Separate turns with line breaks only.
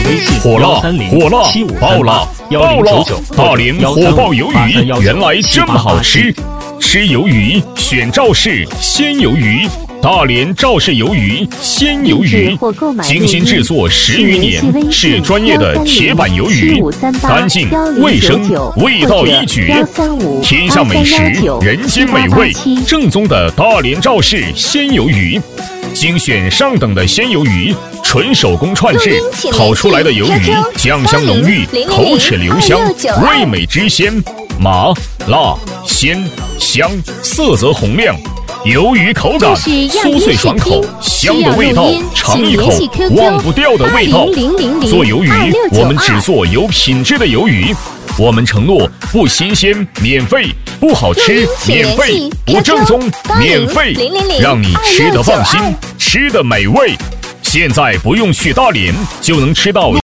微信
火辣火辣爆辣爆辣！大连火爆鱿鱼原来这么好吃，吃鱿鱼选赵氏鲜鱿鱼。大连赵氏鱿鱼鲜鱿鱼，精心制作10余年，是专业的铁板鱿鱼，干净卫生，味道一绝，天下美食，人间美味，正宗的大连赵氏鲜鱿鱼，精选上等的鲜鱿鱼，纯手工串制，烤出来的鱿鱼酱香浓郁，口齿留香，味美汁鲜，麻辣鲜香，色泽红亮。鱿鱼口感酥脆爽口，香的味道尝一口忘不掉的味道。做鱿鱼，我们只做有品质的鱿鱼，我们承诺不新鲜免费，不好吃免费，不正宗免费，让你吃得放心，吃得美味。现在不用去大连就能吃到